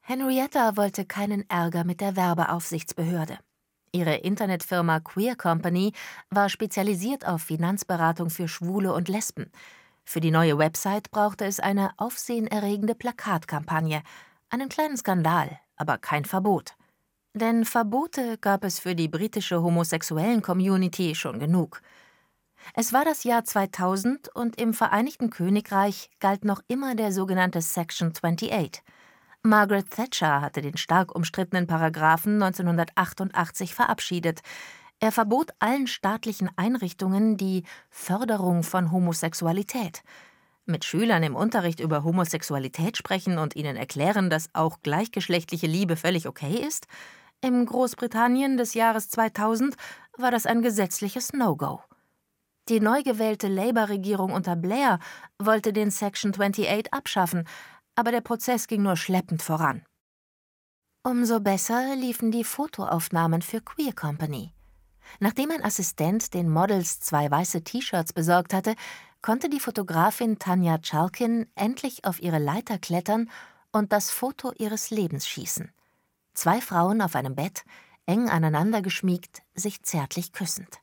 Henrietta wollte keinen Ärger mit der Werbeaufsichtsbehörde. Ihre Internetfirma Queer Company war spezialisiert auf Finanzberatung für Schwule und Lesben. Für die neue Website brauchte es eine aufsehenerregende Plakatkampagne. Einen kleinen Skandal, aber kein Verbot. Denn Verbote gab es für die britische homosexuellen Community schon genug. Es war das Jahr 2000 und im Vereinigten Königreich galt noch immer der sogenannte Section 28. Margaret Thatcher hatte den stark umstrittenen Paragraphen 1988 verabschiedet. Er verbot allen staatlichen Einrichtungen die Förderung von Homosexualität. Mit Schülern im Unterricht über Homosexualität sprechen und ihnen erklären, dass auch gleichgeschlechtliche Liebe völlig okay ist? Im Großbritannien des Jahres 2000 war das ein gesetzliches No-Go. Die neu gewählte Labour-Regierung unter Blair wollte den Section 28 abschaffen, aber der Prozess ging nur schleppend voran. Umso besser liefen die Fotoaufnahmen für Queer Company. Nachdem ein Assistent den Models 2 weiße T-Shirts besorgt hatte, konnte die Fotografin Tanja Chalkin endlich auf ihre Leiter klettern und das Foto ihres Lebens schießen. 2 Frauen auf einem Bett, eng aneinander geschmiegt, sich zärtlich küssend.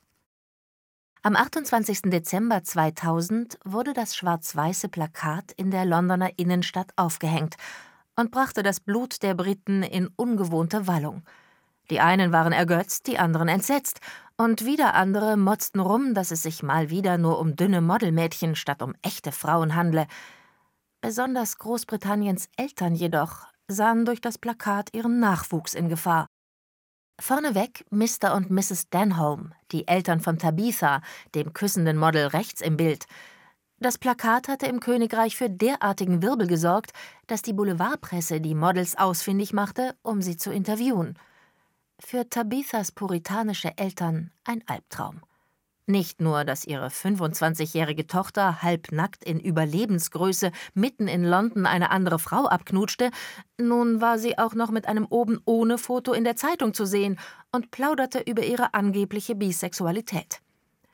Am 28. Dezember 2000 wurde das schwarz-weiße Plakat in der Londoner Innenstadt aufgehängt und brachte das Blut der Briten in ungewohnte Wallung. Die einen waren ergötzt, die anderen entsetzt, und wieder andere motzten rum, dass es sich mal wieder nur um dünne Modelmädchen statt um echte Frauen handle. Besonders Großbritanniens Eltern jedoch sahen durch das Plakat ihren Nachwuchs in Gefahr. Vorneweg Mr. und Mrs. Denholm, die Eltern von Tabitha, dem küssenden Model rechts im Bild. Das Plakat hatte im Königreich für derartigen Wirbel gesorgt, dass die Boulevardpresse die Models ausfindig machte, um sie zu interviewen. Für Tabithas puritanische Eltern ein Albtraum. Nicht nur, dass ihre 25-jährige Tochter halbnackt in Überlebensgröße mitten in London eine andere Frau abknutschte, nun war sie auch noch mit einem Oben-ohne-Foto in der Zeitung zu sehen und plauderte über ihre angebliche Bisexualität.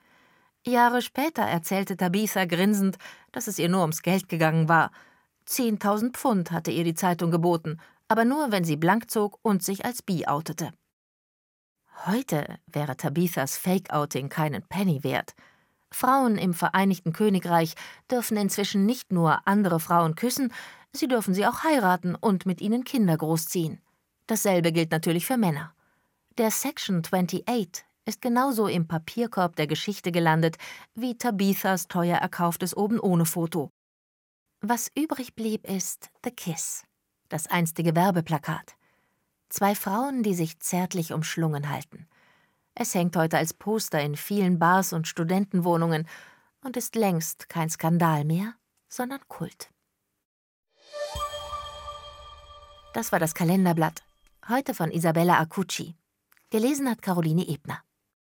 Jahre später erzählte Tabitha grinsend, dass es ihr nur ums Geld gegangen war. 10.000 Pfund hatte ihr die Zeitung geboten, aber nur, wenn sie blank zog und sich als bi outete. Heute wäre Tabithas Fake-Outing keinen Penny wert. Frauen im Vereinigten Königreich dürfen inzwischen nicht nur andere Frauen küssen, sie dürfen sie auch heiraten und mit ihnen Kinder großziehen. Dasselbe gilt natürlich für Männer. Der Section 28 ist genauso im Papierkorb der Geschichte gelandet wie Tabithas teuer erkauftes Oben-ohne-Foto. Was übrig blieb, ist The Kiss, das einstige Werbeplakat. 2 Frauen, die sich zärtlich umschlungen halten. Es hängt heute als Poster in vielen Bars und Studentenwohnungen und ist längst kein Skandal mehr, sondern Kult. Das war das Kalenderblatt, heute von Isabella Acucci. Gelesen hat Caroline Ebner.